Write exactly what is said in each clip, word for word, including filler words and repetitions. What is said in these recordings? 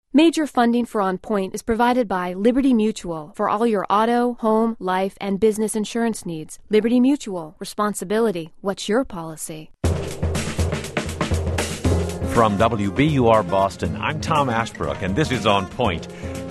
Major funding for On Point is provided by Liberty Mutual for all your auto, home, life, and business insurance needs. Liberty Mutual. Responsibility. What's your policy? From W B U R Boston, I'm Tom Ashbrook, and this is On Point.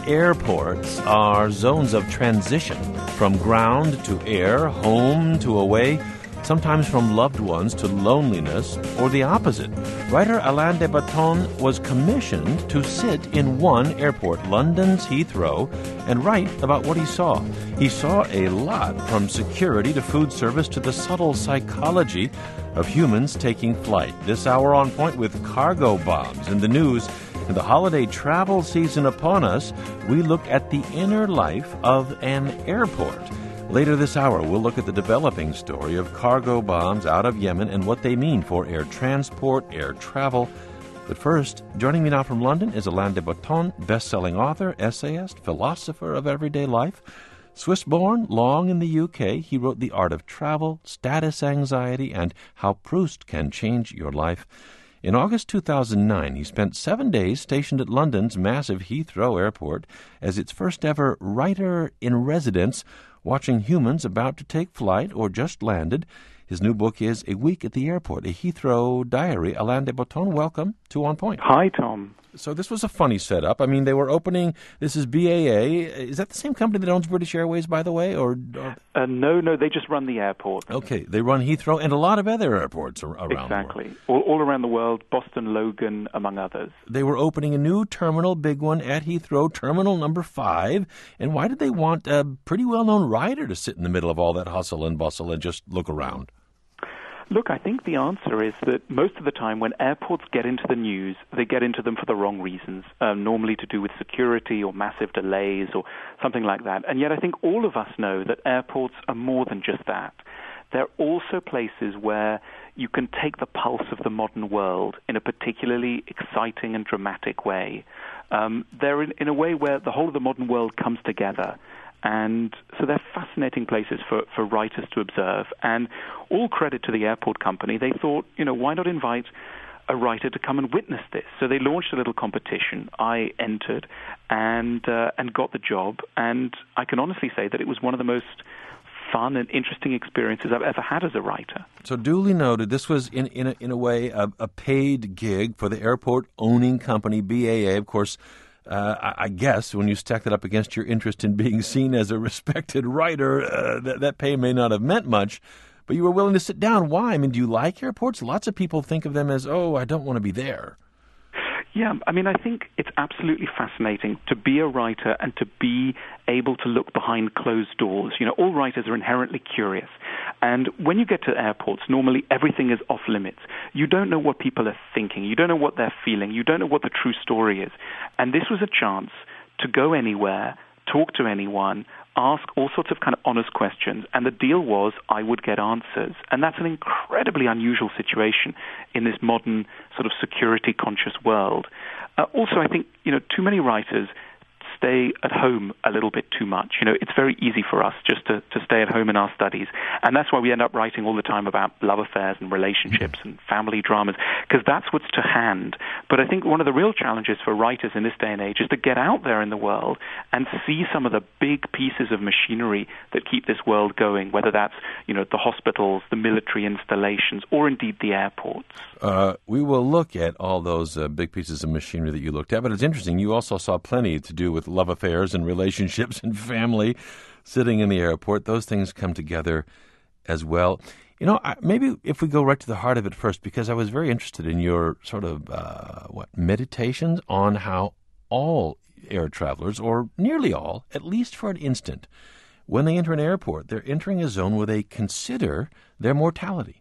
Airports are zones of transition from ground to air, home to away, sometimes from loved ones to loneliness, or the opposite. Writer Alain de Botton was commissioned to sit in one airport, London's Heathrow, and write about what he saw. He saw a lot, from security to food service to the subtle psychology of humans taking flight. This hour On Point with cargo bombs in the news. And the holiday travel season upon us, we look at the inner life of an airport. Later this hour, we'll look at the developing story of cargo bombs out of Yemen and what they mean for air transport, air travel. But first, joining me now from London is Alain de Botton, best-selling author, essayist, philosopher of everyday life. Swiss-born, long in the U K, he wrote The Art of Travel, Status Anxiety, and How Proust Can Change Your Life. In August two thousand nine, he spent seven days stationed at London's massive Heathrow Airport as its first-ever writer-in-residence, watching humans about to take flight or just landed. His new book is A Week at the Airport, a Heathrow Diary. Alain de Botton, welcome to On Point. Hi, Tom. So this was a funny setup. I mean, they were opening, this is B A A. Is that the same company that owns British Airways, by the way? Or, or... Uh, no, no, they just run the airport. Okay, they run Heathrow and a lot of other airports ar- around exactly. the world. All, all around the world, Boston, Logan, among others. They were opening a new terminal, big one, at Heathrow, terminal number five. And why did they want a pretty well-known writer to sit in the middle of all that hustle and bustle and just look around? Look, I think the answer is that most of the time when airports get into the news, they get into them for the wrong reasons, um, normally to do with security or massive delays or something like that. And yet I think all of us know that airports are more than just that. They're also places where you can take the pulse of the modern world in a particularly exciting and dramatic way. Um, they're in, in a way where the whole of the modern world comes together. And so they're fascinating places for, for writers to observe. And all credit to the airport company. They thought, you know, why not invite a writer to come and witness this? So they launched a little competition. I entered and uh, and got the job. And I can honestly say that it was one of the most fun and interesting experiences I've ever had as a writer. So duly noted, this was in in a, in a way a, a paid gig for the airport owning company, B A A, of course. Uh, I guess when you stack that up against your interest in being seen as a respected writer, uh, that, that pay may not have meant much, but you were willing to sit down. Why? I mean, do you like airports? Lots of people think of them as, oh, I don't want to be there. Yeah, I mean, I think it's absolutely fascinating to be a writer and to be able to look behind closed doors. You know, all writers are inherently curious. And when you get to airports, normally everything is off limits. You don't know what people are thinking. You don't know what they're feeling. You don't know what the true story is. And this was a chance to go anywhere, talk to anyone, ask all sorts of kind of honest questions, and the deal was I would get answers. And that's an incredibly unusual situation in this modern sort of security-conscious world. Uh, also, I think, you know, too many writers stay at home a little bit too much. You know, it's very easy for us just to, to stay at home in our studies. And that's why we end up writing all the time about love affairs and relationships and family dramas, because that's what's to hand. But I think one of the real challenges for writers in this day and age is to get out there in the world and see some of the big pieces of machinery that keep this world going, whether that's, you know, the hospitals, the military installations, or indeed the airports. Uh, we will look at all those uh, big pieces of machinery that you looked at, but it's interesting. You also saw plenty to do with love affairs and relationships and family sitting in the airport. Those things come together as well. You know, I, maybe if we go right to the heart of it first, because I was very interested in your sort of, uh, what, meditations on how all air travelers, or nearly all, at least for an instant, when they enter an airport, they're entering a zone where they consider their mortality.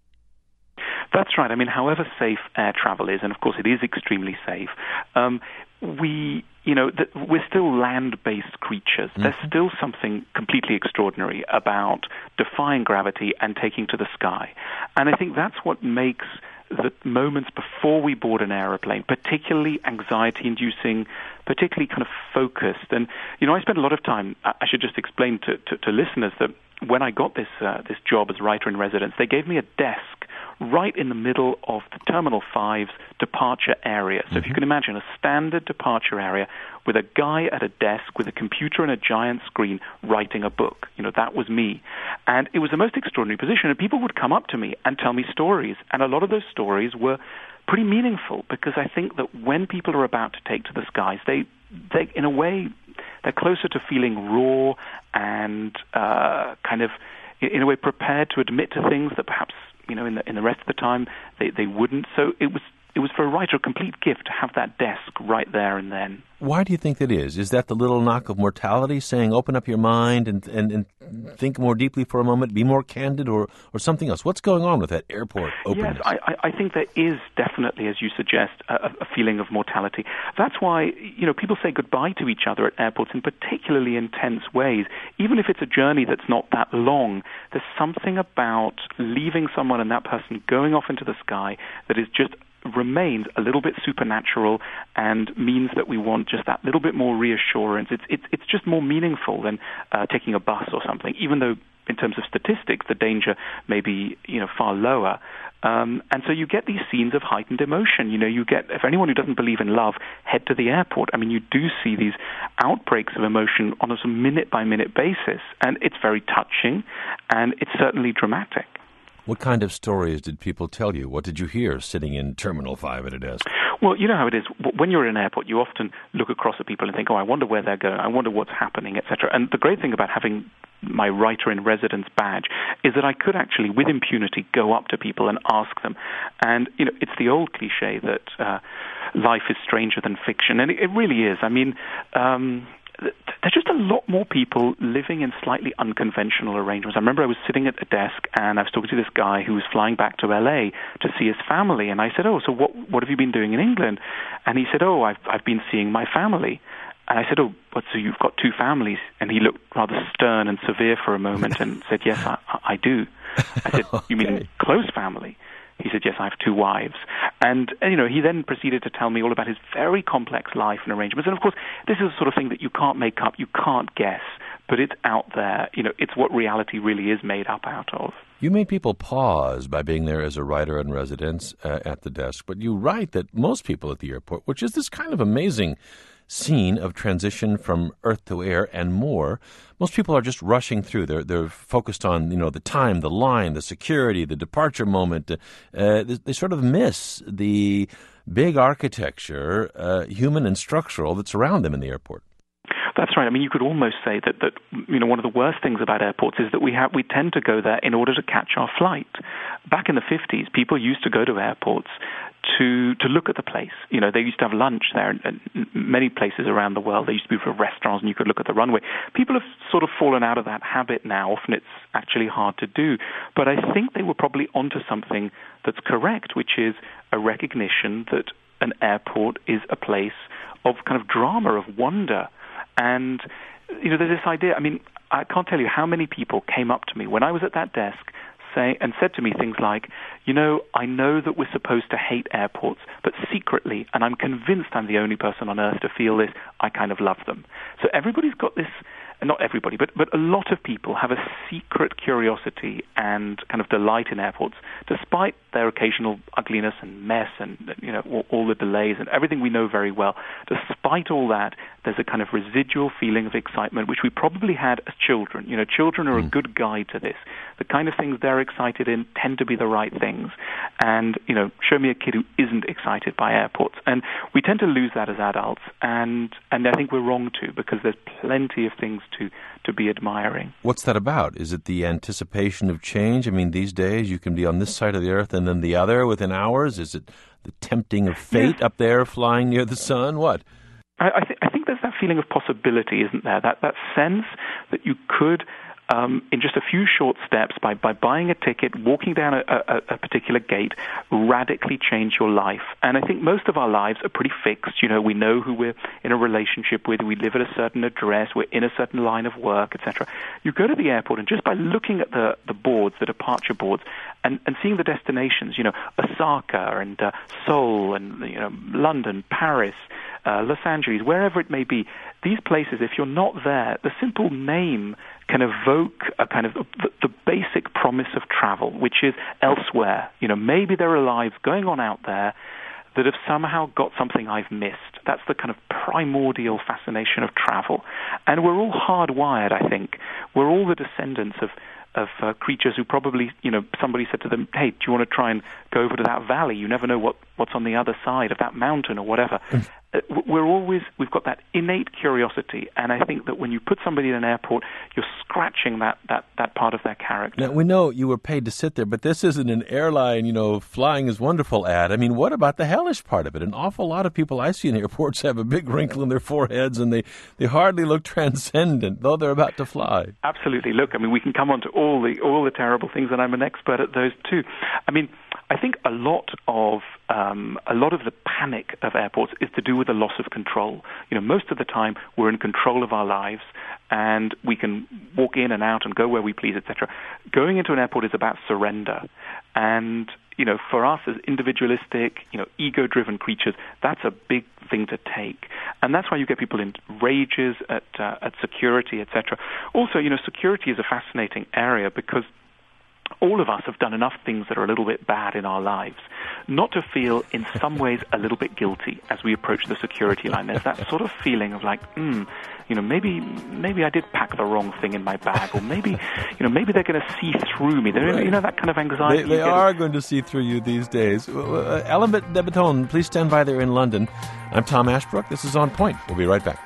That's right. I mean, however safe air travel is, and of course it is extremely safe, um, we, you know, th- we're still land-based creatures. Mm-hmm. There's still something completely extraordinary about defying gravity and taking to the sky. And I think that's what makes the moments before we board an aeroplane particularly anxiety-inducing, particularly kind of focused. And, you know, I spent a lot of time, I should just explain to, to, to listeners that when I got this uh, this job as writer in residence, they gave me a desk right in the middle of the Terminal five's departure area. So mm-hmm. if you can imagine a standard departure area with a guy at a desk with a computer and a giant screen writing a book. You know, that was me. And it was the most extraordinary position. And people would come up to me and tell me stories. And a lot of those stories were pretty meaningful, because I think that when people are about to take to the skies, they, they in a way, they're closer to feeling raw and uh, kind of, in a way, prepared to admit to things that perhaps, you know, in the in the rest of the time they, they wouldn't. So it was it was for a writer a complete gift to have that desk right there and then. Why do you think that is? Is that the little knock of mortality, saying open up your mind and, and, and think more deeply for a moment, be more candid, or, or something else? What's going on with that airport openness? Yes, I, I think there is definitely, as you suggest, a, a feeling of mortality. That's why, you know, people say goodbye to each other at airports in particularly intense ways. Even if it's a journey that's not that long, there's something about leaving someone and that person going off into the sky that is just remains a little bit supernatural and means that we want just that little bit more reassurance. It's it's it's just more meaningful than uh, taking a bus or something, even though in terms of statistics the danger may be, you know, far lower. Um, and so you get these scenes of heightened emotion. You know, you get, if anyone who doesn't believe in love, head to the airport. I mean, you do see these outbreaks of emotion on a sort of minute-by-minute basis, and it's very touching, and it's certainly dramatic. What kind of stories did people tell you? What did you hear sitting in Terminal five at a desk? Well, you know how it is. When you're in an airport, you often look across at people and think, oh, I wonder where they're going, I wonder what's happening, et cetera. And the great thing about having my writer-in-residence badge is that I could actually, with impunity, go up to people and ask them. And, you know, it's the old cliche that uh, life is stranger than fiction, and it, it really is. I mean, um, there's just a lot more people living in slightly unconventional arrangements. I remember I was sitting at a desk and I was talking to this guy who was flying back to L A to see his family, and I said, oh, so what what have you been doing in England? And he said, oh, I've I've been seeing my family. And I said, oh, but so you've got two families? And he looked rather stern and severe for a moment and said, yes, I, I do. I said, okay. You mean close family? He said, yes, I have two wives. And, and, you know, he then proceeded to tell me all about his very complex life and arrangements. And, of course, this is the sort of thing that you can't make up, you can't guess, but it's out there. You know, it's what reality really is made up out of. You made people pause by being there as a writer in residence uh, at the desk, but you write that most people at the airport, which is this kind of amazing scene of transition from earth to air and more, most people are just rushing through. They're they're focused on, you know, the time, the line, the security, the departure moment. Uh, they, they sort of miss the big architecture, uh, human and structural, that's around them in the airport. That's right. I mean, you could almost say that, that you know, one of the worst things about airports is that we have we tend to go there in order to catch our flight. Back in the fifties, people used to go to airports to to look at the place. You know, they used to have lunch there, and, and many places around the world. There used to be restaurants, and you could look at the runway. People have sort of fallen out of that habit now. Often it's actually hard to do. But I think they were probably onto something that's correct, which is a recognition that an airport is a place of kind of drama, of wonder. And, you know, there's this idea, I mean, I can't tell you how many people came up to me when I was at that desk say, and said to me things like, you know, I know that we're supposed to hate airports, but secretly, and I'm convinced I'm the only person on earth to feel this, I kind of love them. So everybody's got this, not everybody, but, but a lot of people have a secret curiosity and kind of delight in airports, despite their occasional ugliness and mess and, you know, all, all the delays and everything we know very well. Despite all that, there's a kind of residual feeling of excitement, which we probably had as children. You know, children are mm. a good guide to this. The kind of things they're excited in tend to be the right things. And, you know, show me a kid who isn't excited by airports. And we tend to lose that as adults, and, and I think we're wrong to, because there's plenty of things to, to be admiring. What's that about? Is it the anticipation of change? I mean, these days you can be on this side of the earth and then the other within hours. Is it the tempting of fate yeah. up there flying near the sun? What? I, I, th- I think there's that feeling of possibility, isn't there? That, that sense that you could, Um, in just a few short steps, by, by buying a ticket, walking down a, a, a particular gate, radically change your life. And I think most of our lives are pretty fixed. You know, we know who we're in a relationship with, we live at a certain address, we're in a certain line of work, et cetera. You go to the airport, and just by looking at the, the boards, the departure boards, and, and seeing the destinations, you know, Osaka and uh, Seoul and, you know, London, Paris, uh, Los Angeles, wherever it may be, these places, if you're not there, the simple name can evoke a kind of the, the basic promise of travel, which is elsewhere. You know, maybe there are lives going on out there that have somehow got something I've missed. That's the kind of primordial fascination of travel. And we're all hardwired, I think. We're all the descendants of of uh, creatures who probably, you know, somebody said to them, hey, do you want to try and go over to that valley? You never know what, what's on the other side of that mountain or whatever. Mm. Uh, we're always, we've got that innate curiosity, and I think that when you put somebody in an airport, you're scratching that, that, that part of their character. Now, we know you were paid to sit there, but this isn't an airline, you know, flying is wonderful ad. I mean, what about the hellish part of it? An awful lot of people I see in airports have a big wrinkle in their foreheads, and they, they hardly look transcendent, though they're about to fly. Absolutely. Look, I mean, we can come on to all the all the terrible things, and I'm an expert at those too. I mean, I think a lot of um, a lot of the panic of airports is to do with a loss of control. You know, most of the time we're in control of our lives, and we can walk in and out and go where we please, et cetera. Going into an airport is about surrender, and you know, for us as individualistic, you know, ego-driven creatures, that's a big thing to take, and that's why you get people in rages at uh, at security, et cetera. Also, you know, security is a fascinating area because all of us have done enough things that are a little bit bad in our lives not to feel in some ways a little bit guilty as we approach the security line. There's that sort of feeling of like, hmm, you know, maybe maybe I did pack the wrong thing in my bag, or maybe, you know, maybe they're going to see through me. Right. You know, that kind of anxiety. They, they are going to see through you these days. Uh, Alain de Botton, please stand by there in London. I'm Tom Ashbrook. This is On Point. We'll be right back.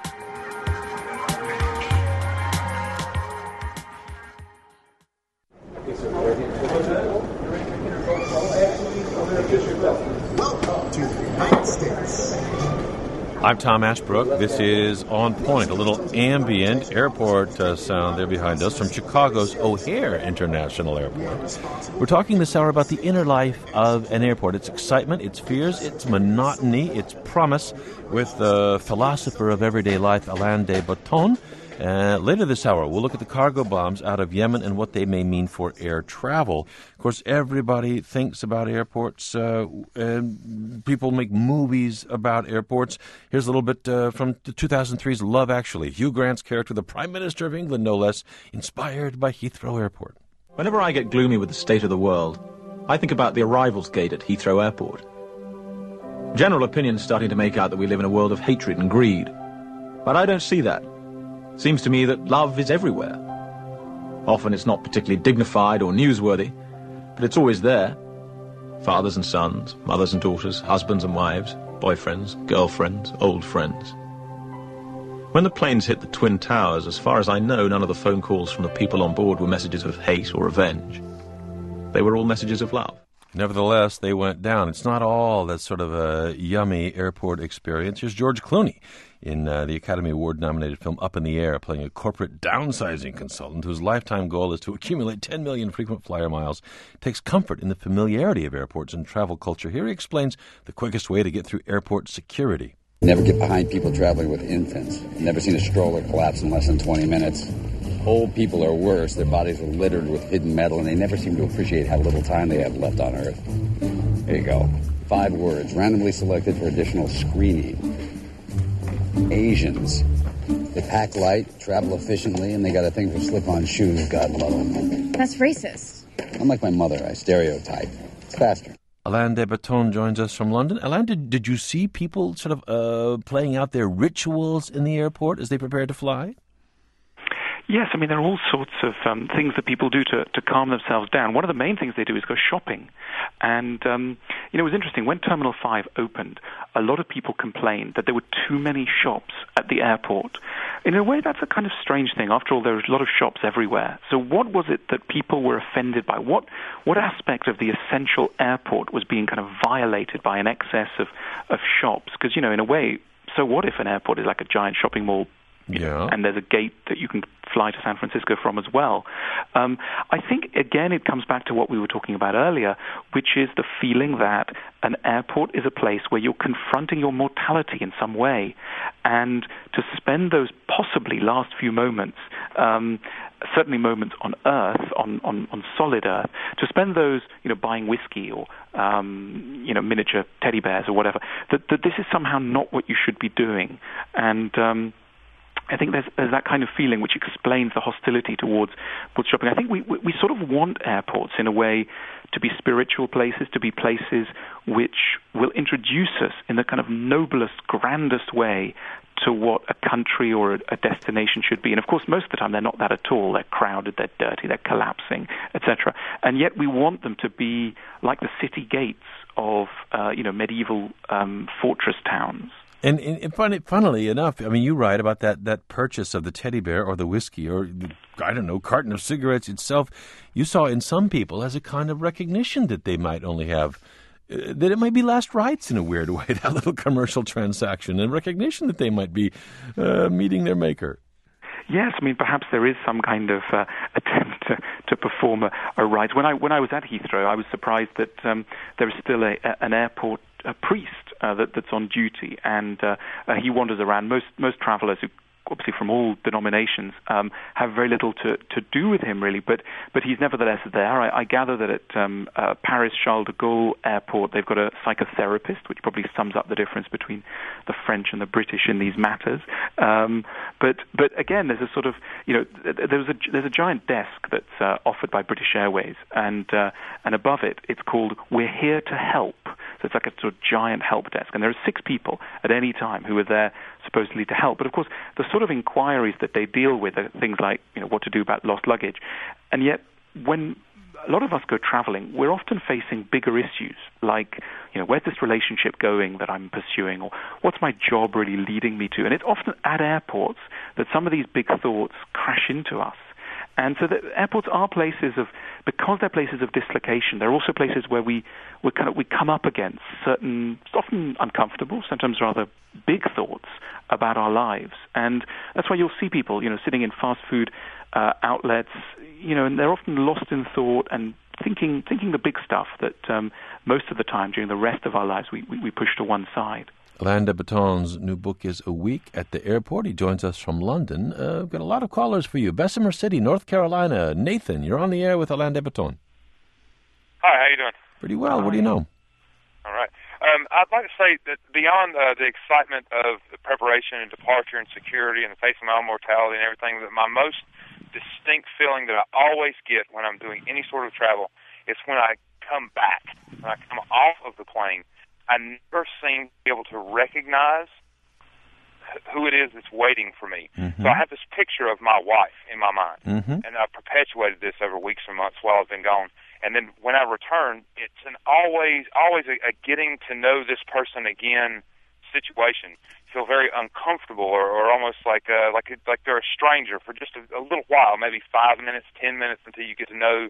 I'm Tom Ashbrook. This is On Point, a little ambient airport uh, sound there behind us from Chicago's O'Hare International Airport. We're talking this hour about the inner life of an airport, its excitement, its fears, its monotony, its promise, with the philosopher of everyday life, Alain de Botton. Uh, later this hour, we'll look at the cargo bombs out of Yemen and what they may mean for air travel. Of course, everybody thinks about airports. Uh, and people make movies about airports. Here's a little bit uh, from two thousand three's Love Actually. Hugh Grant's character, the Prime Minister of England, no less, inspired by Heathrow Airport. Whenever I get gloomy with the state of the world, I think about the arrivals gate at Heathrow Airport. General opinion's starting to make out that we live in a world of hatred and greed. But I don't see that. Seems to me that love is everywhere. Often it's not particularly dignified or newsworthy, but it's always there. Fathers and sons, mothers and daughters, husbands and wives, boyfriends, girlfriends, old friends. When the planes hit the Twin Towers, as far as I know, none of the phone calls from the people on board were messages of hate or revenge. They were all messages of love. Nevertheless, they went down. It's not all that sort of a yummy airport experience. Here's George Clooney in uh, the Academy Award-nominated film Up in the Air, playing a corporate downsizing consultant whose lifetime goal is to accumulate ten million frequent flyer miles. Takes comfort in the familiarity of airports and travel culture. Here he explains the quickest way to get through airport security. Never get behind people traveling with infants. Never seen a stroller collapse in less than twenty minutes. Old people are worse. Their bodies are littered with hidden metal, and they never seem to appreciate how little time they have left on Earth. There you go. Five words, randomly selected for additional screening. Asians. They pack light, travel efficiently, and they got a thing for slip-on shoes. God love them. That's racist. Unlike my mother, I stereotype. It's faster. Alain de Botton joins us from London. Alain, did, did you see people sort of uh, playing out their rituals in the airport as they prepare to fly? Yes, I mean, there are all sorts of um, things that people do to, to calm themselves down. One of the main things they do is go shopping. And, um, you know, it was interesting. When Terminal five opened, a lot of people complained that there were too many shops at the airport. In a way, that's a kind of strange thing. After all, there's a lot of shops everywhere. So what was it that people were offended by? What what aspect of the essential airport was being kind of violated by an excess of, of shops? Because, you know, in a way, so what if an airport is like a giant shopping mall? Yeah. And there's a gate that you can fly to San Francisco from as well. Um, I think, again, it comes back to what we were talking about earlier, which is the feeling that an airport is a place where you're confronting your mortality in some way. And to spend those possibly last few moments um, certainly moments on Earth, on, on, on solid Earth, to spend those, you know, buying whiskey or, um, you know, miniature teddy bears or whatever, that, that this is somehow not what you should be doing. And um, I think there's, there's that kind of feeling which explains the hostility towards, towards shopping. I think we, we, we sort of want airports in a way to be spiritual places, to be places which will introduce us in the kind of noblest, grandest way to what a country or a, a destination should be. And of course, most of the time, they're not that at all. They're crowded, they're dirty, they're collapsing, et cetera. And yet we want them to be like the city gates of, uh, you know, medieval um, fortress towns. And, and funny, funnily enough, I mean, you write about that, that purchase of the teddy bear or the whiskey or, the, I don't know, carton of cigarettes itself, you saw in some people as a kind of recognition that they might only have, uh, that it might be last rites in a weird way, that little commercial transaction, and recognition that they might be uh, meeting their maker. Yes, I mean, perhaps there is some kind of uh, attempt to, to perform a, a rite. When I when I was at Heathrow, I was surprised that um, there is still a, a, an airport a priest uh, that, that's on duty, and uh, uh, he wanders around. Most most travellers, who obviously from all denominations, um, have very little to, to do with him, really, but but he's nevertheless there. I, I gather that at um, uh, Paris Charles de Gaulle Airport, they've got a psychotherapist, which probably sums up the difference between the French and the British in these matters. Um, but but again, there's a sort of, you know, there's a there's a giant desk that's uh, offered by British Airways, and uh, and above it, it's called "We're Here to Help." So it's like a sort of giant help desk, and there are six people at any time who are there supposedly to help. But of course, the sort of inquiries that they deal with are things like, you know, what to do about lost luggage. And yet, when a lot of us go traveling, we're often facing bigger issues like, you know, where's this relationship going that I'm pursuing, or what's my job really leading me to? And it's often at airports that some of these big thoughts crash into us. And so the airports are places of, because they're places of dislocation, they're also places where we we kind of we come up against certain, often uncomfortable, sometimes rather big thoughts about our lives. And that's why you'll see people, you know, sitting in fast food uh, outlets, you know, and they're often lost in thought and thinking thinking the big stuff that um, most of the time during the rest of our lives we, we, we push to one side. Alain de Botton's new book is A Week at the Airport. He joins us from London. Uh, we've got a lot of callers for you. Bessemer City, North Carolina. Nathan, you're on the air with Alain de Botton. Hi, how you doing? Pretty well. Hi. What do you know? All right. Um, I'd like to say that beyond uh, the excitement of the preparation and departure and security and the face of my own mortality and everything, that my most distinct feeling that I always get when I'm doing any sort of travel is when I come back, when I come off of the plane. I never seem to be able to recognize who it is that's waiting for me. Mm-hmm. So I have this picture of my wife in my mind, mm-hmm. and I've perpetuated this over weeks and months while I've been gone. And then when I return, it's an always, always a, a getting to know this person again situation. Feel very uncomfortable, or, or almost like uh, like like they're a stranger for just a, a little while, maybe five minutes, ten minutes, until you get to know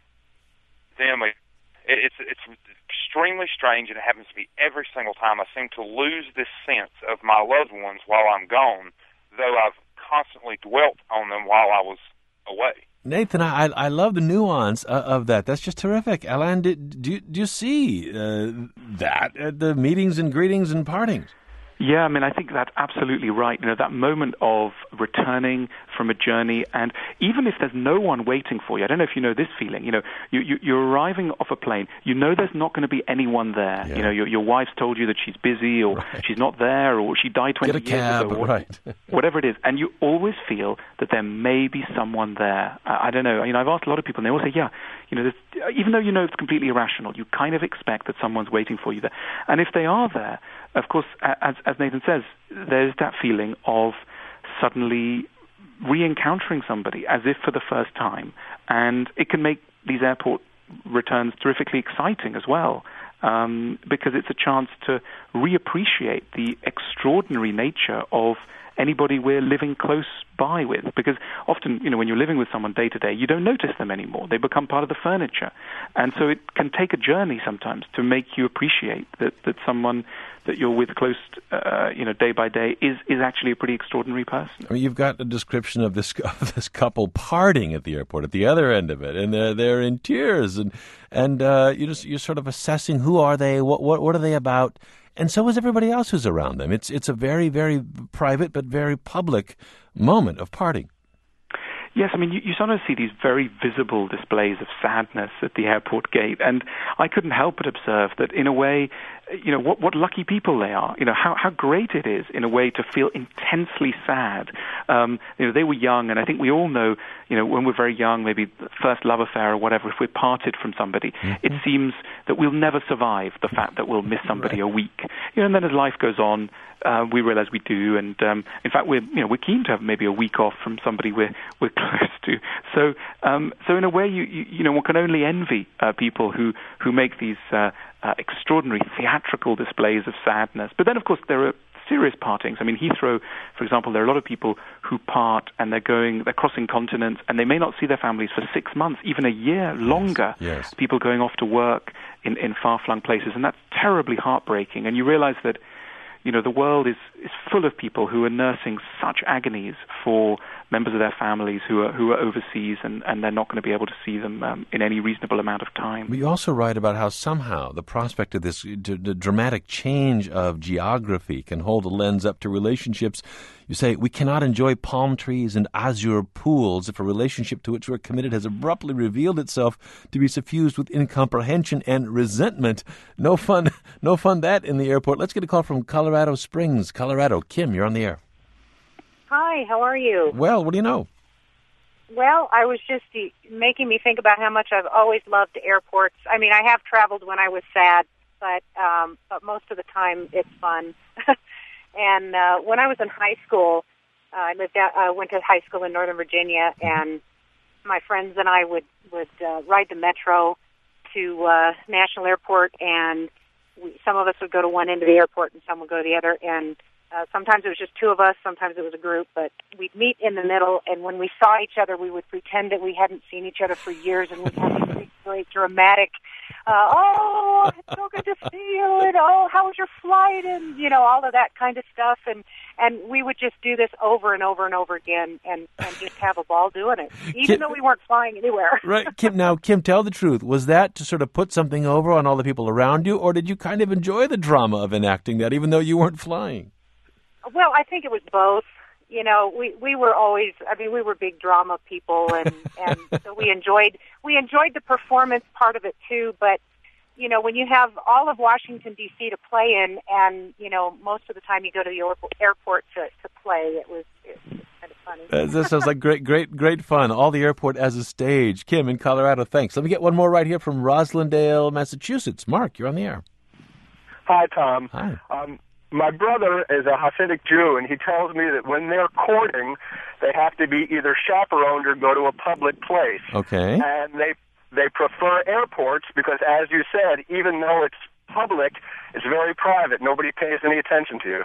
them. It's it's extremely strange, and it happens to be every single time. I seem to lose this sense of my loved ones while I'm gone, though I've constantly dwelt on them while I was away. Nathan, I I love the nuance of that. That's just terrific. Alain, do, do, do you see uh, that at the meetings and greetings and partings? Yeah, I mean, I think that's absolutely right. You know, that moment of returning from a journey, and even if there's no one waiting for you, I don't know if you know this feeling, you know, you, you, you're arriving off a plane, you know there's not going to be anyone there. Yeah. You know, your, your wife's told you that she's busy, or right. she's not there, or she died twenty Get a years cab, ago, or right. whatever it is. And you always feel that there may be someone there. I, I don't know. You know, I've asked a lot of people, and they all say, yeah, you know, even though you know it's completely irrational, you kind of expect that someone's waiting for you there. And if they are there, of course, as, as Nathan says, there's that feeling of suddenly re-encountering somebody as if for the first time. And it can make these airport returns terrifically exciting as well, um, because it's a chance to reappreciate the extraordinary nature of anybody we're living close by with. Because often, you know, when you're living with someone day to day, you don't notice them anymore. They become part of the furniture. And so it can take a journey sometimes to make you appreciate that, that someone that you're with close, uh, you know, day by day is, is actually a pretty extraordinary person. I mean, you've got a description of this of this couple parting at the airport at the other end of it, and they're they're in tears, and and uh, you just you're sort of assessing who are they, what what what are they about, and so is everybody else who's around them. It's it's a very very private but very public moment of parting. Yes, I mean, you, you sometimes see these very visible displays of sadness at the airport gate, and I couldn't help but observe that, in a way, you know, what, what lucky people they are. You know, how, how great it is, in a way, to feel intensely sad. Um, you know, they were young, and I think we all know, you know, when we're very young, maybe the first love affair or whatever, if we're parted from somebody, mm-hmm. it seems that we'll never survive the fact that we'll miss somebody right. a week. You know, and then as life goes on, uh, we realize we do, and um, in fact, we're you know we're keen to have maybe a week off from somebody we're we're close to. So, um, so in a way, you you, you know, one can only envy uh, people who who make these uh, uh, extraordinary theatrical displays of sadness. But then, of course, there are serious partings. I mean, Heathrow, for example, there are a lot of people who part and they're going, they're crossing continents, and they may not see their families for six months, even a year longer. Yes, yes. People going off to work in, in far-flung places, and that's terribly heartbreaking. And you realize that, you know, the world is, is full of people who are nursing such agonies for members of their families who are who are overseas, and, and they're not going to be able to see them um, in any reasonable amount of time. But you also write about how somehow the prospect of this d- d- dramatic change of geography can hold a lens up to relationships. You say, we cannot enjoy palm trees and azure pools if a relationship to which we're committed has abruptly revealed itself to be suffused with incomprehension and resentment. No fun, no fun that in the airport. Let's get a call from Colorado Springs, Colorado. Kim, you're on the air. Hi, how are you? Well, what do you know? Well, I was just making me think about how much I've always loved airports. I mean, I have traveled when I was sad, but um, but most of the time it's fun. And uh, when I was in high school, uh, I lived out, uh, went to high school in Northern Virginia, and my friends and I would would uh, ride the metro to uh, National Airport, and we, some of us would go to one end of the airport, and some would go to the other, and Uh, sometimes it was just two of us, sometimes it was a group, but we'd meet in the middle, and when we saw each other, we would pretend that we hadn't seen each other for years, and we'd have these great dramatic, uh, oh, it's so good to see you, and oh, how was your flight, and, you know, all of that kind of stuff, and, and we would just do this over and over and over again, and, and just have a ball doing it, even Kim, though we weren't flying anywhere. Right, Kim, now, Kim, tell the truth. Was that to sort of put something over on all the people around you, or did you kind of enjoy the drama of enacting that, even though you weren't flying? Well, I think it was both. You know, we, we were always, I mean, we were big drama people, and, and so we enjoyed we enjoyed the performance part of it too. But, you know, when you have all of Washington, D C to play in, and, you know, most of the time you go to the airport to, to play, it was, it was kind of funny. Uh, this sounds like great, great, great fun. All the airport as a stage. Kim in Colorado, thanks. Let me get one more right here from Roslindale, Massachusetts. Mark, you're on the air. Hi, Tom. Hi. Um, My brother is a Hasidic Jew, and he tells me that when they're courting, they have to be either chaperoned or go to a public place. Okay. And they they prefer airports because, as you said, even though it's public, it's very private. Nobody pays any attention to you.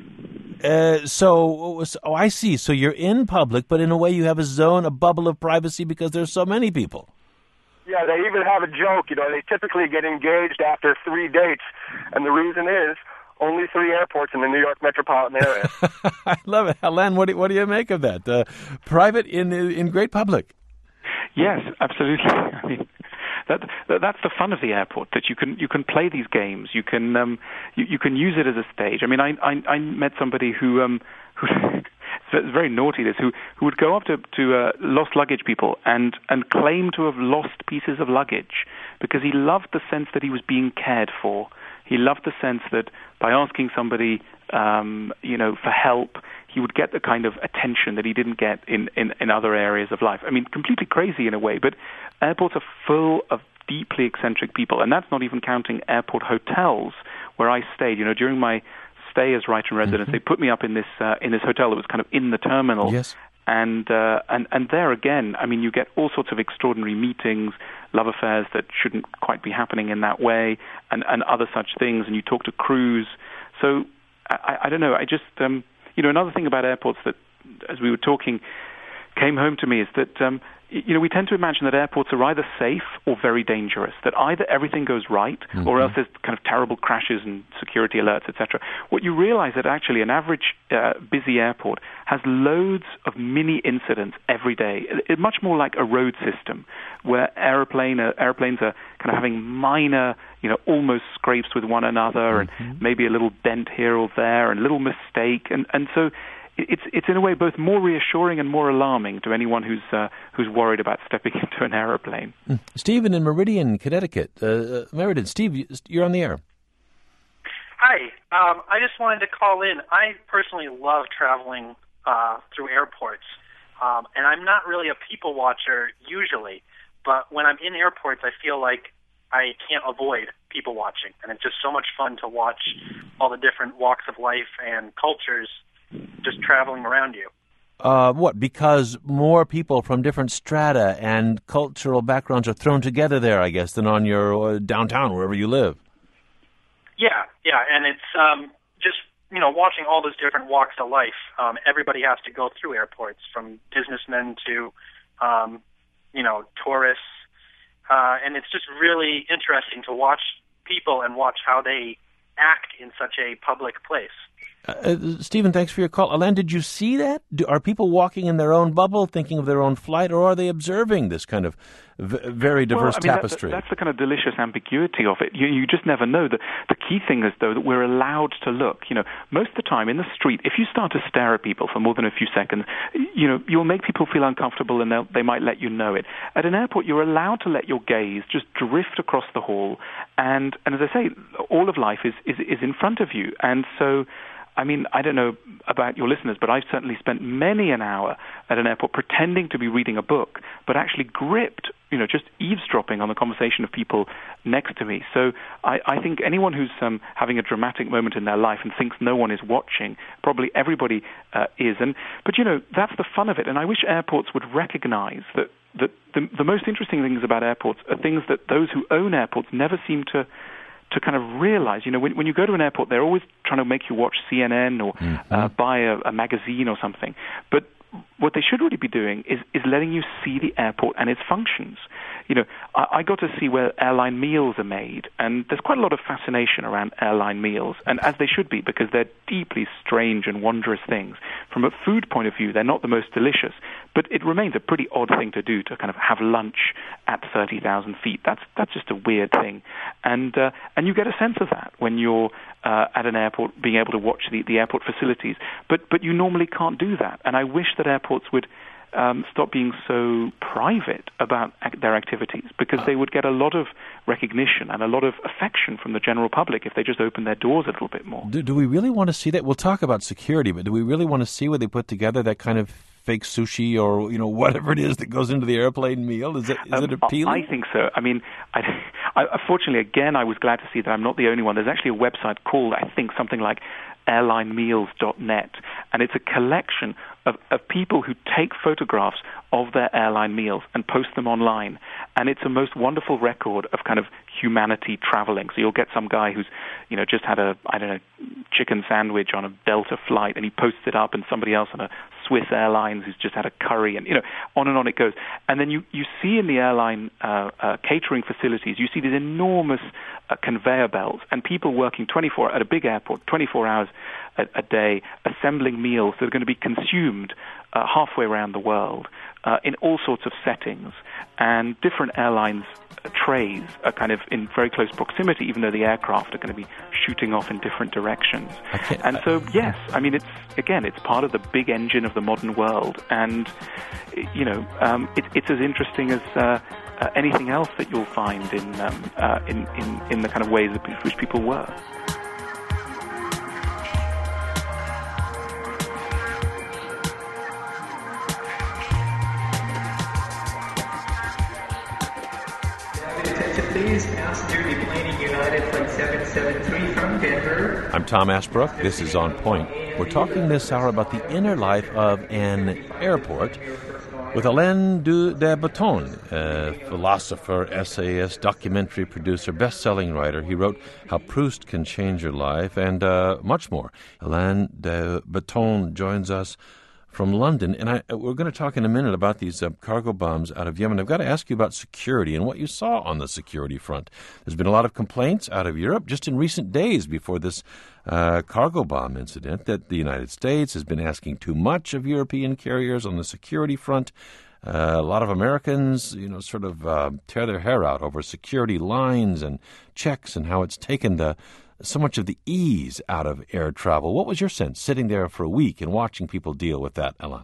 Uh, so, so, oh, I see. So you're in public, but in a way you have a zone, a bubble of privacy because there's so many people. Yeah, they even have a joke. You know, they typically get engaged after three dates, and the reason is only three airports in the New York metropolitan area. I love it. Alan, what do, what do you make of that? Uh, private in in great public. Yes, absolutely. I mean, that, that that's the fun of the airport, that you can you can play these games. You can um, you, you can use it as a stage. I mean, I I, I met somebody who um who it's very naughty this who who would go up to to uh, lost luggage people and and claim to have lost pieces of luggage because he loved the sense that he was being cared for. He loved the sense that by asking somebody, um, you know, for help, he would get the kind of attention that he didn't get in, in, in other areas of life. I mean, completely crazy in a way, but airports are full of deeply eccentric people, and that's not even counting airport hotels where I stayed. You know, during my stay as writer-in-residence, mm-hmm. they put me up in this uh, in this hotel that was kind of in the terminal. Yes. And, uh, and and there again, I mean, you get all sorts of extraordinary meetings, love affairs that shouldn't quite be happening in that way, and, and other such things, and you talk to crews. So, I, I don't know, I just, um, you know, another thing about airports that, as we were talking, came home to me is that, um, you know, we tend to imagine that airports are either safe or very dangerous, that either everything goes right mm-hmm. or else there's kind of terrible crashes and security alerts, et cetera. What you realize that actually an average uh, busy airport has loads of mini incidents every day. It, it, much more like a road system where airplane, uh, airplanes are kind of having minor, you know, almost scrapes with one another mm-hmm. and maybe a little dent here or there and a little mistake. And, and so it's it's in a way both more reassuring and more alarming to anyone who's uh, who's worried about stepping into an aeroplane. Mm. Stephen in Meridian, Connecticut. Uh, Meridian, Steve, you're on the air. Hi. Um, I just wanted to call in. I personally love traveling uh, through airports, um, and I'm not really a people watcher usually, but when I'm in airports, I feel like I can't avoid people watching, and it's just so much fun to watch all the different walks of life and cultures just traveling around you. Uh, what, because more people from different strata and cultural backgrounds are thrown together there, I guess, than on your uh, downtown, wherever you live. Yeah, yeah, and it's um, just, you know, watching all those different walks of life. Um, everybody has to go through airports, from businessmen to, um, you know, tourists. Uh, and it's just really interesting to watch people and watch how they act in such a public place. Uh, Stephen, thanks for your call. Alain, did you see that? Do, are people walking in their own bubble, thinking of their own flight, or are they observing this kind of v- very diverse well, I mean, tapestry? That, that's the kind of delicious ambiguity of it. You, you just never know. The, the key thing is, though, that we're allowed to look. You know, most of the time in the street, if you start to stare at people for more than a few seconds, you know, you'll make people feel uncomfortable, and they might let you know it. At an airport, you're allowed to let your gaze just drift across the hall, and and as I say, all of life is is, is in front of you, and so. I mean, I don't know about your listeners, but I've certainly spent many an hour at an airport pretending to be reading a book, but actually gripped, you know, just eavesdropping on the conversation of people next to me. So I, I think anyone who's um, having a dramatic moment in their life and thinks no one is watching, probably everybody uh, is. And but, you know, that's the fun of it. And I wish airports would recognize that, that the, the most interesting things about airports are things that those who own airports never seem to to kind of realize. You know, when, when you go to an airport, they're always trying to make you watch C N N or mm-hmm. uh, buy a, a magazine or something. But what they should really be doing is, is letting you see the airport and its functions. You know, I, I got to see where airline meals are made, and there's quite a lot of fascination around airline meals, and as they should be, because they're deeply strange and wondrous things. From a food point of view, they're not the most delicious, but it remains a pretty odd thing to do, to kind of have lunch at thirty thousand feet. That's that's just a weird thing, and uh, and you get a sense of that when you're uh, at an airport, being able to watch the, the airport facilities. But but you normally can't do that, and I wish that airports would Um, stop being so private about ac- their activities, because they would get a lot of recognition and a lot of affection from the general public if they just opened their doors a little bit more. Do, do we really want to see that? We'll talk about security, but do we really want to see where they put together that kind of fake sushi or, you know, whatever it is that goes into the airplane meal? Is it is um, it appealing? I think so. I mean, I, I, fortunately, again, I was glad to see that I'm not the only one. There's actually a website called, I think, something like airline meals dot net, and it's a collection of, of people who take photographs of their airline meals and post them online. And it's a most wonderful record of kind of humanity traveling. So you'll get some guy who's, you know, just had a, I don't know, chicken sandwich on a Delta flight, and he posts it up, and somebody else on a Swiss Airlines who's just had a curry, and, you know, on and on it goes. And then you, you see in the airline uh, uh, catering facilities, you see these enormous uh, conveyor belts and people working twenty-four at a big airport, twenty-four hours a, a day, assembling meals that are going to be consumed uh, halfway around the world uh, in all sorts of settings. And different airlines' uh, trays are kind of in very close proximity, even though the aircraft are going to be shooting off in different directions. And so, yes, I mean, it's, again, it's part of the big engine of the modern world. And, you know, um, it, it's as interesting as uh, uh, anything else that you'll find in, um, uh, in, in, in the kind of ways in which people work. Please, passenger deplaning United Flight seven seven three from Denver. I'm Tom Ashbrook. This is On Point. We're talking this hour about the inner life of an airport with Alain de, de Botton, a philosopher, essayist, documentary producer, best-selling writer. He wrote How Proust Can Change Your Life and uh, much more. Alain de Botton joins us from London, and I, we're going to talk in a minute about these uh, cargo bombs out of Yemen. I've got to ask you about security and what you saw on the security front. There's been a lot of complaints out of Europe just in recent days before this uh, cargo bomb incident that the United States has been asking too much of European carriers on the security front. Uh, a lot of Americans, you know, sort of uh, tear their hair out over security lines and checks and how it's taken the so much of the ease out of air travel. What was your sense sitting there for a week and watching people deal with that, Alan?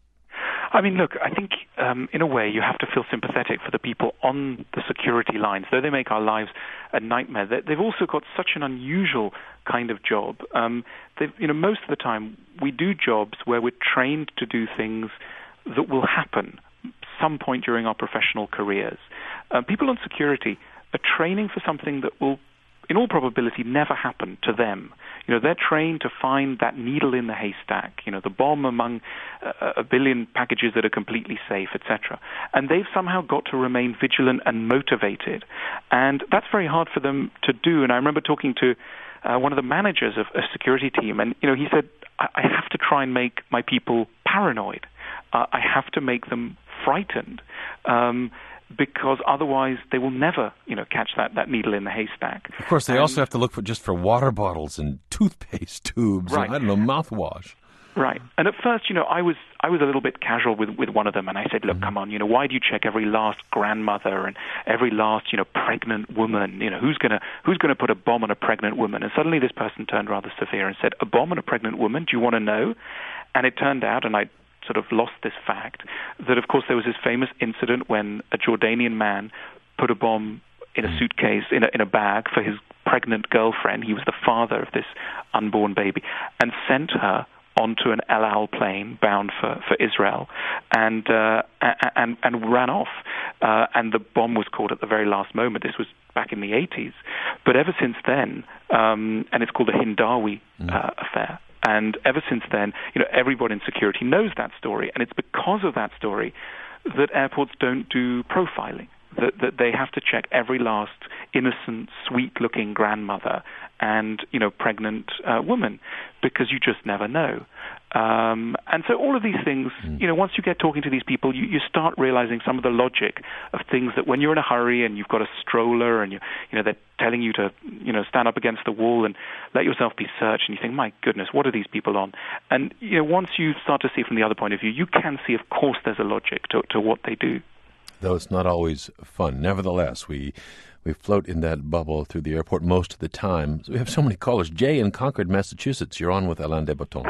I mean, look, I think um, in a way you have to feel sympathetic for the people on the security lines. Though they make our lives a nightmare, they've also got such an unusual kind of job. Um, they've, you know, most of the time we do jobs where we're trained to do things that will happen some point during our professional careers. Uh, people on security are training for something that will, in all probability, never happen to them. You know, they're trained to find that needle in the haystack, you know, the bomb among uh, a billion packages that are completely safe, et cetera. And they've somehow got to remain vigilant and motivated. And that's very hard for them to do. And I remember talking to uh, one of the managers of a security team, and, you know, he said, I, I have to try and make my people paranoid. Uh, I have to make them frightened. Um, because otherwise they will never, you know, catch that, that needle in the haystack. Of course, they and, also have to look for just for water bottles and toothpaste tubes right. and, I don't know, mouthwash. Right. And at first, you know, I was I was a little bit casual with, with one of them, and I said, look, mm-hmm. come on, you know, why do you check every last grandmother and every last, you know, pregnant woman? You know, who's gonna who's gonna put a bomb on a pregnant woman? And suddenly this person turned rather severe and said, a bomb on a pregnant woman? Do you want to know? And it turned out, and I sort of lost this fact, that of course there was this famous incident when a Jordanian man put a bomb in a suitcase, in a, in a bag for his pregnant girlfriend. He was the father of this unborn baby, and sent her onto an El Al plane bound for, for Israel, and, uh, and and ran off. Uh, and the bomb was caught at the very last moment. This was back in the eighties. But ever since then, um, and it's called the Hindawi uh, affair, and ever since then, you know, everybody in security knows that story, and it's because of that story that airports don't do profiling, that, that they have to check every last innocent, sweet-looking grandmother and, you know, pregnant uh, woman, because you just never know. Um, and so all of these things, you know, once you get talking to these people, you, you start realizing some of the logic of things that when you're in a hurry and you've got a stroller and, you, you know, they're telling you to, you know, stand up against the wall and let yourself be searched, and you think, my goodness, what are these people on? And, you know, once you start to see from the other point of view, you can see, of course, there's a logic to, to what they do. Though it's not always fun. Nevertheless, we we float in that bubble through the airport most of the time. So we have so many callers. Jay in Concord, Massachusetts. You're on with Alain de Botton.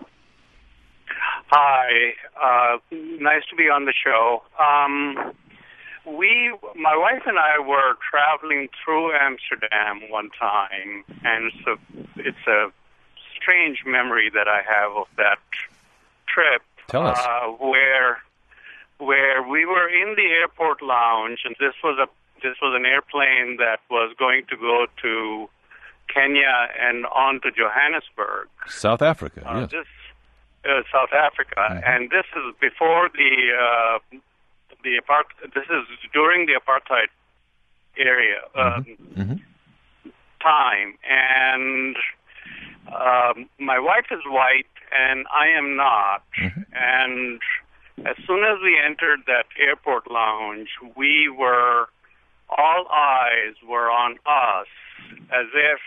Hi. Uh, nice to be on the show. Um, we, my wife and I were traveling through Amsterdam one time, and it's a, it's a strange memory that I have of that trip. Tell us. Uh, where... where we were in the airport lounge, and this was a this was an airplane that was going to go to Kenya and on to Johannesburg, South Africa. Uh, yes, this uh, South Africa, mm-hmm. and this is before the uh, the apart. This is during the apartheid area uh, mm-hmm. Mm-hmm. time, and um, my wife is white and I am not, mm-hmm. and as soon as we entered that airport lounge, we were, all eyes were on us, as if,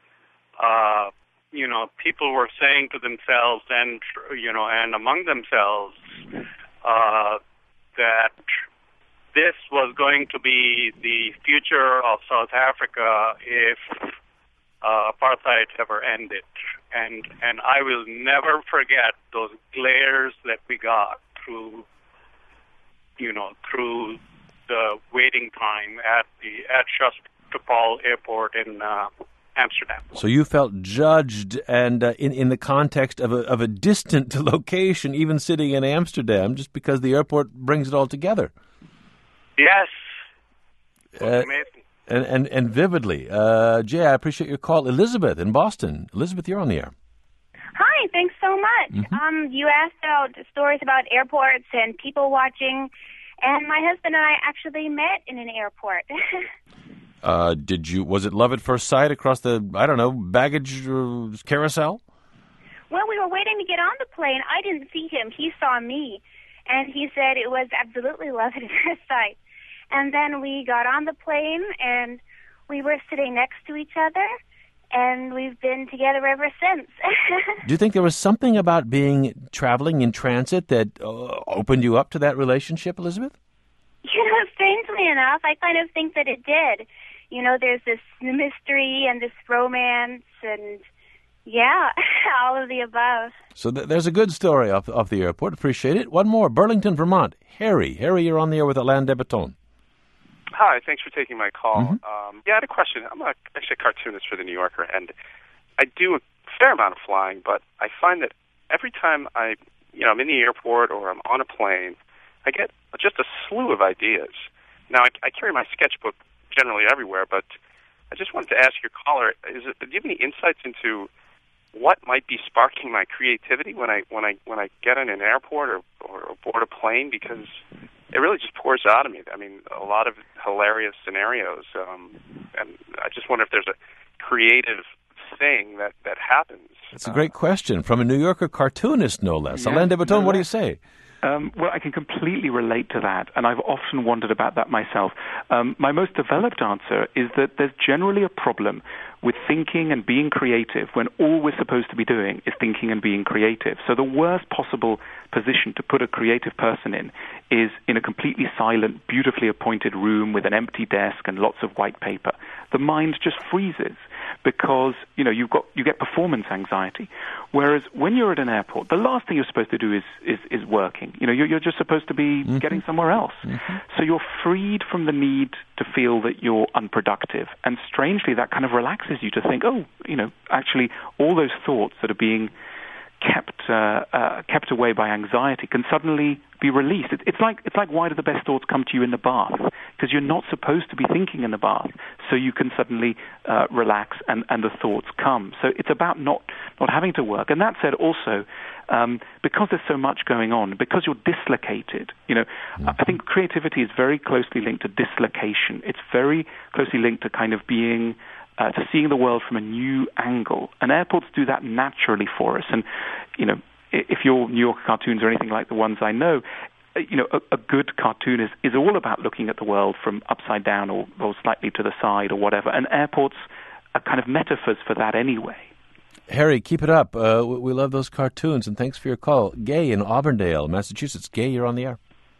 uh, you know, people were saying to themselves and, you know, and among themselves, uh, that this was going to be the future of South Africa if uh, apartheid ever ended. And, and I will never forget those glares that we got through, you know, through the waiting time at the at Schiphol Airport in uh, Amsterdam. So you felt judged, and uh, in in the context of a of a distant location, even sitting in Amsterdam, just because the airport brings it all together. Yes, it was uh, amazing. And and and vividly, uh, Jay, I appreciate your call. Elizabeth in Boston. Elizabeth, you're on the air. Hi, thanks so much. Mm-hmm. Um, you asked about stories about airports and people watching, and my husband and I actually met in an airport. uh, did you? Was it love at first sight across the, I don't know, baggage uh, carousel? Well, we were waiting to get on the plane. I didn't see him. He saw me, and he said it was absolutely love at first sight. And then we got on the plane, and we were sitting next to each other, and we've been together ever since. Do you think there was something about being traveling in transit that uh, opened you up to that relationship, Elizabeth? You know, strangely enough, I kind of think that it did. you know, there's this mystery and this romance and, yeah, all of the above. So th- there's a good story off, off the airport. Appreciate it. One more. Burlington, Vermont. Harry. Harry, you're on the air with Alain de Botton. Hi, thanks for taking my call. Mm-hmm. Um, yeah, I had a question. I'm a, actually a cartoonist for The New Yorker, and I do a fair amount of flying, but I find that every time I, you know, I'm in the airport or I'm on a plane, I get just a slew of ideas. Now, I, I carry my sketchbook generally everywhere, but I just wanted to ask your caller, is it, do you have any insights into what might be sparking my creativity when I when I when I get in an airport or, or board a plane? Because it really just pours out of me. I mean, a lot of hilarious scenarios, um, and I just wonder if there's a creative thing that, that happens. That's a great question from a New Yorker cartoonist, no less. Yeah, Alain de Botton, no what do you less. say? Um, well, I can completely relate to that, and I've often wondered about that myself. Um, my most developed answer is that there's generally a problem with thinking and being creative when all we're supposed to be doing is thinking and being creative. So the worst possible position to put a creative person in is in a completely silent, beautifully appointed room with an empty desk and lots of white paper. The mind just freezes because, you know, you've got you get performance anxiety. Whereas when you're at an airport, the last thing you're supposed to do is is, is working. You know, you're, you're just supposed to be Mm-hmm. getting somewhere else. Mm-hmm. So you're freed from the need to feel that you're unproductive. And strangely, that kind of relaxes you to think, oh, you know, actually all those thoughts that are being kept uh, uh, kept away by anxiety can suddenly be released. It, it's like it's like why do the best thoughts come to you in the bath? Because you're not supposed to be thinking in the bath, so you can suddenly uh, relax and, and the thoughts come. So it's about not not having to work. And that said, also um, because there's so much going on, because you're dislocated, you know, mm-hmm. I think creativity is very closely linked to dislocation. It's very closely linked to kind of being. Uh, to seeing the world from a new angle. And airports do that naturally for us. And, you know, if your New York cartoons are anything like the ones I know, you know, a, a good cartoon is, is all about looking at the world from upside down or, or slightly to the side or whatever. And airports are kind of metaphors for that anyway. Harry, keep it up. Uh, we, we love those cartoons, and thanks for your call. Gay in Auburndale, Massachusetts. Gay, you're on the air.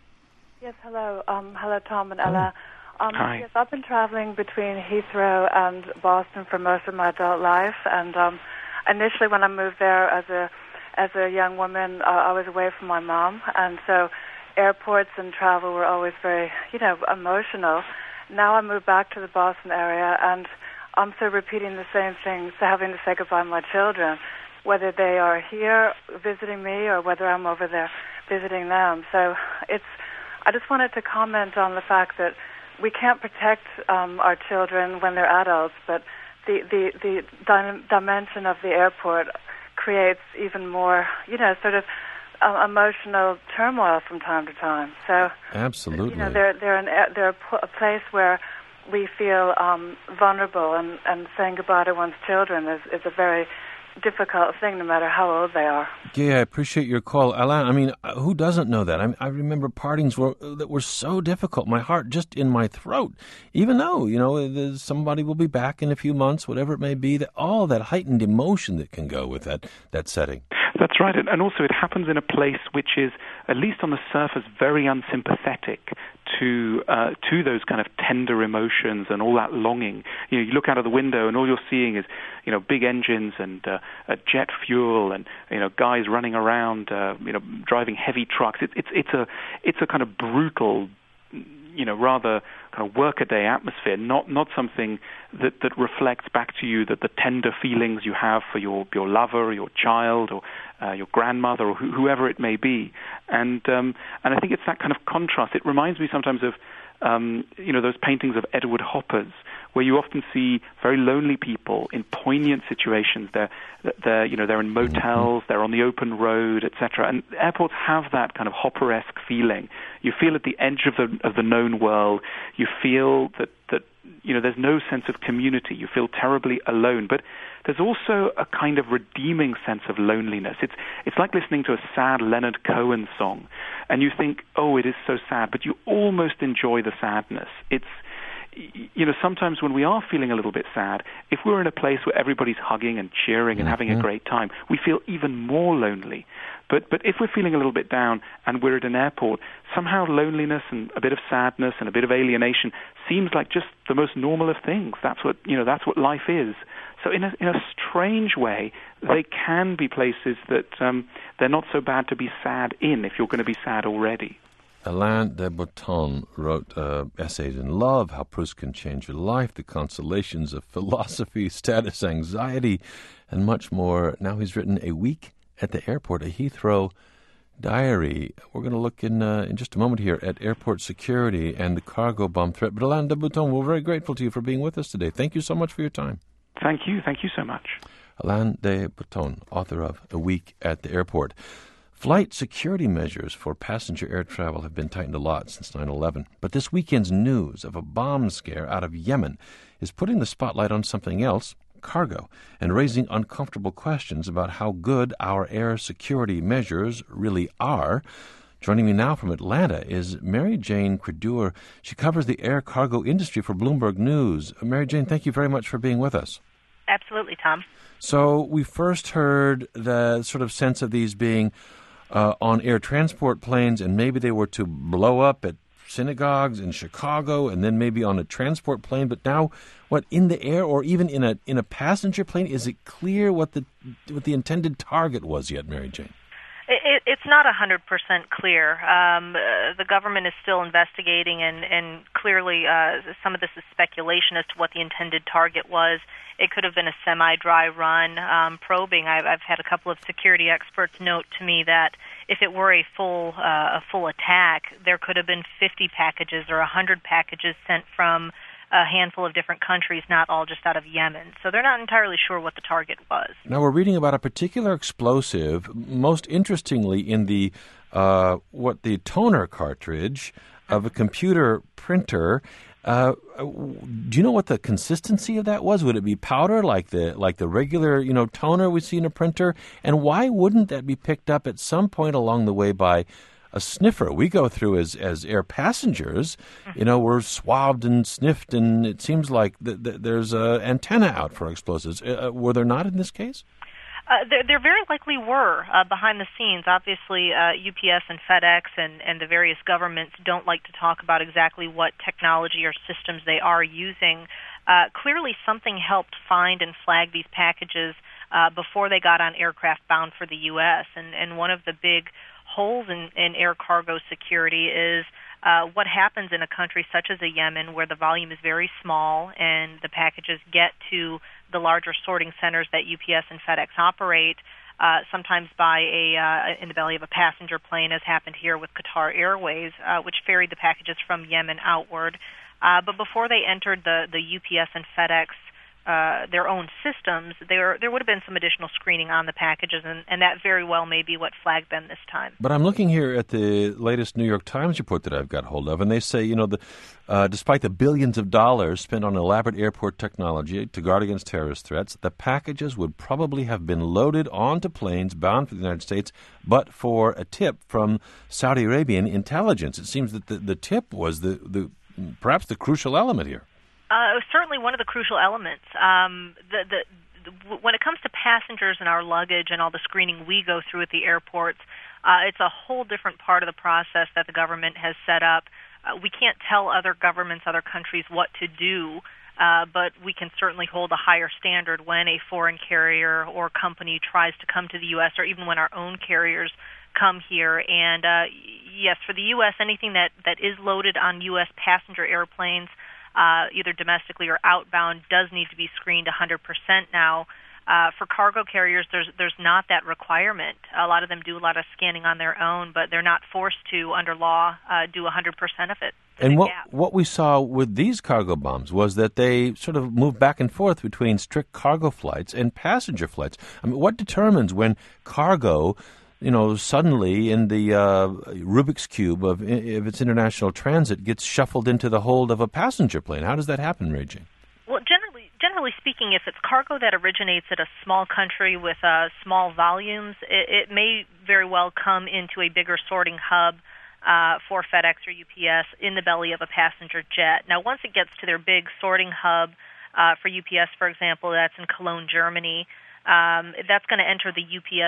Yes, hello. Um, hello, Tom and Ella. Um, Hi. Yes, I've been traveling between Heathrow and Boston for most of my adult life, and um, initially when I moved there as a as a young woman, uh, I was away from my mom, and so airports and travel were always very, you know, emotional. Now I moved back to the Boston area, and I'm so repeating the same things, so having to say goodbye to my children, whether they are here visiting me or whether I'm over there visiting them. So it's. I just wanted to comment on the fact that we can't protect um, our children when they're adults, but the, the, the di- dimension of the airport creates even more, you know, sort of uh, emotional turmoil from time to time. So, absolutely, you know, they're they're an, they're a, pl- a place where we feel um, vulnerable, and, and saying goodbye to one's children is, is a very difficult thing, no matter how old they are. Yeah, I appreciate your call, Alain. I mean, who doesn't know that? I, I remember partings were, that were so difficult. My heart just in my throat. Even though, you know, somebody will be back in a few months, whatever it may be, that all that heightened emotion that can go with that, that setting. That's right, and also it happens in a place which is, at least on the surface, very unsympathetic to uh, to those kind of tender emotions and all that longing. You know, you look out of the window and all you're seeing is, you know, big engines and uh, uh, jet fuel and, you know, guys running around, uh, you know, driving heavy trucks. It, it's it's a it's a kind of brutal, you know, rather kind of workaday atmosphere, not not something that, that reflects back to you that the tender feelings you have for your, your lover, your child, or uh, your grandmother, or wh- whoever it may be. And um, and I think it's that kind of contrast. It reminds me sometimes of um, you know, those paintings of Edward Hopper's, where you often see very lonely people in poignant situations. They're, they're, you know, they're in motels, they're on the open road, et cetera. And airports have that kind of Hopper-esque feeling. You feel at the edge of the of the known world. You feel that that you know there's no sense of community. You feel terribly alone. But there's also a kind of redeeming sense of loneliness. It's it's like listening to a sad Leonard Cohen song, and you think, oh, it is so sad, but you almost enjoy the sadness. It's You know, sometimes when we are feeling a little bit sad, if we're in a place where everybody's hugging and cheering and having a great time, we feel even more lonely. But but if we're feeling a little bit down and we're at an airport, somehow loneliness and a bit of sadness and a bit of alienation seems like just the most normal of things. That's what you know. That's what life is. So in a in a strange way, they can be places that um, they're not so bad to be sad in if you're going to be sad already. Alain de Botton wrote uh, essays in love, how Proust can change your life, the consolations of philosophy, status anxiety, and much more. Now he's written A Week at the Airport, a Heathrow diary. We're going to look in uh, in just a moment here at airport security and the cargo bomb threat. But Alain de Botton, we're very grateful to you for being with us today. Thank you so much for your time. Thank you. Thank you so much. Alain de Botton, author of A Week at the Airport. Flight security measures for passenger air travel have been tightened a lot since nine eleven. But this weekend's news of a bomb scare out of Yemen is putting the spotlight on something else, cargo, and raising uncomfortable questions about how good our air security measures really are. Joining me now from Atlanta is Mary Jane Credur. She covers the air cargo industry for Bloomberg News. Mary Jane, thank you very much for being with us. Absolutely, Tom. So we first heard the sort of sense of these being uh, on air transport planes, and maybe they were to blow up at synagogues in Chicago, and then maybe on a transport plane. But now, what, in the air or even in a in a passenger plane? Is it clear what the what the intended target was yet, Mary Jane? It, it's not one hundred percent clear. Um, uh, the government is still investigating, and, and clearly uh, some of this is speculation as to what the intended target was. It could have been a semi-dry run um, probing. I've, I've had a couple of security experts note to me that if it were a full uh, a full attack, there could have been fifty packages or one hundred packages sent from a handful of different countries, not all just out of Yemen. So they're not entirely sure what the target was. Now, we're reading about a particular explosive, most interestingly in the uh, what the toner cartridge of a computer printer. Uh, do you know what the consistency of that was? Would it be powder like the like the regular, you know, toner we see in a printer? And why wouldn't that be picked up at some point along the way by a sniffer? We go through as as air passengers, you know, we're swabbed and sniffed, and it seems like th- th- there's an antenna out for explosives. Uh, were there not in this case? Uh, there, there very likely were uh, behind the scenes. Obviously, uh, U P S and FedEx and, and the various governments don't like to talk about exactly what technology or systems they are using. Uh, clearly, something helped find and flag these packages uh, before they got on aircraft bound for the U S. And, and one of the big holes in, in air cargo security is uh, what happens in a country such as a Yemen, where the volume is very small and the packages get to the larger sorting centers that U P S and FedEx operate, uh, sometimes by a uh, in the belly of a passenger plane, as happened here with Qatar Airways, uh, which ferried the packages from Yemen outward. Uh, but before they entered the, the U P S and FedEx Uh, their own systems, there there would have been some additional screening on the packages, and, and that very well may be what flagged them this time. But I'm looking here at the latest New York Times report that I've got hold of, and they say, you know, the, uh, despite the billions of dollars spent on elaborate airport technology to guard against terrorist threats, the packages would probably have been loaded onto planes bound for the United States, but for a tip from Saudi Arabian intelligence. It seems that the, the tip was the, the perhaps the crucial element here. Uh, certainly one of the crucial elements. Um, the, the, the, when it comes to passengers and our luggage and all the screening we go through at the airports, uh, it's a whole different part of the process that the government has set up. Uh, we can't tell other governments, other countries what to do, uh, but we can certainly hold a higher standard when a foreign carrier or company tries to come to the U S, or even when our own carriers come here. And uh, yes, for the U S, anything that, that is loaded on U S passenger airplanes, Uh, either domestically or outbound, does need to be screened one hundred percent now. Uh, for cargo carriers, there's there's not that requirement. A lot of them do a lot of scanning on their own, but they're not forced to, under law, uh, do one hundred percent of it. And what what we saw with these cargo bombs was that they sort of moved back and forth between strict cargo flights and passenger flights. I mean, what determines when cargo, you know, suddenly in the uh, Rubik's Cube of, of its international transit gets shuffled into the hold of a passenger plane? How does that happen, Ray Jane? Well, generally, generally speaking, if it's cargo that originates at a small country with uh, small volumes, it, it may very well come into a bigger sorting hub uh, for FedEx or U P S in the belly of a passenger jet. Now, once it gets to their big sorting hub, uh, for U P S, for example, that's in Cologne, Germany, um, that's going to enter the U P S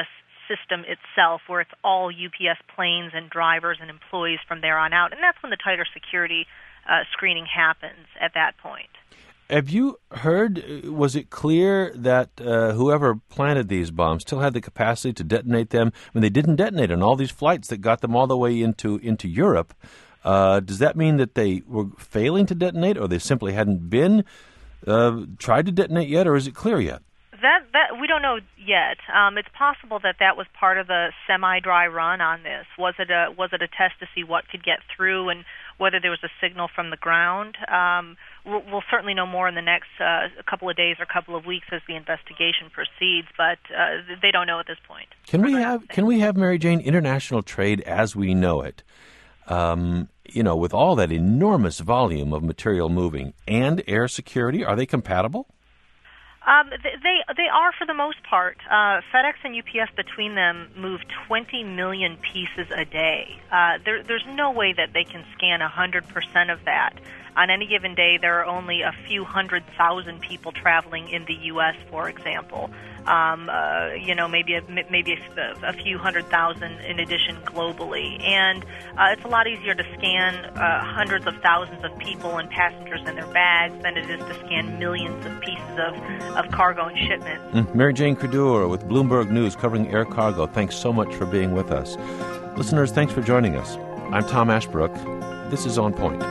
system itself, where it's all U P S planes and drivers and employees from there on out. And that's when the tighter security uh, screening happens at that point. Have you heard, was it clear that uh, whoever planted these bombs still had the capacity to detonate them when they didn't detonate on all these flights that got them all the way into, into Europe? Uh, does that mean that they were failing to detonate, or they simply hadn't been uh, tried to detonate yet, or is it clear yet? That that we don't know yet. Um, it's possible that that was part of the semi-dry run on this. Was it a was it a test to see what could get through and whether there was a signal from the ground? Um, we'll, we'll certainly know more in the next uh, couple of days or couple of weeks as the investigation proceeds. But uh, they don't know at this point. Can we have Can we have, Mary Jane, international trade as we know it? Um, you know, with all that enormous volume of material moving and air security, are they compatible? Um, they they are for the most part. Uh, FedEx and U P S between them move twenty million pieces a day. Uh, there, there's no way that they can scan one hundred percent of that. On any given day, there are only a few hundred thousand people traveling in the U S, for example. Um, uh, you know, maybe a, maybe a, a few hundred thousand in addition globally. And uh, it's a lot easier to scan uh, hundreds of thousands of people and passengers and their bags than it is to scan millions of pieces of, of cargo and shipment. Mm. Mary Jane Krudur with Bloomberg News covering air cargo. Thanks so much for being with us. Listeners, thanks for joining us. I'm Tom Ashbrook. This is On Point.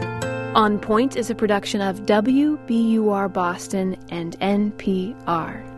On Point is a production of W B U R Boston and N P R.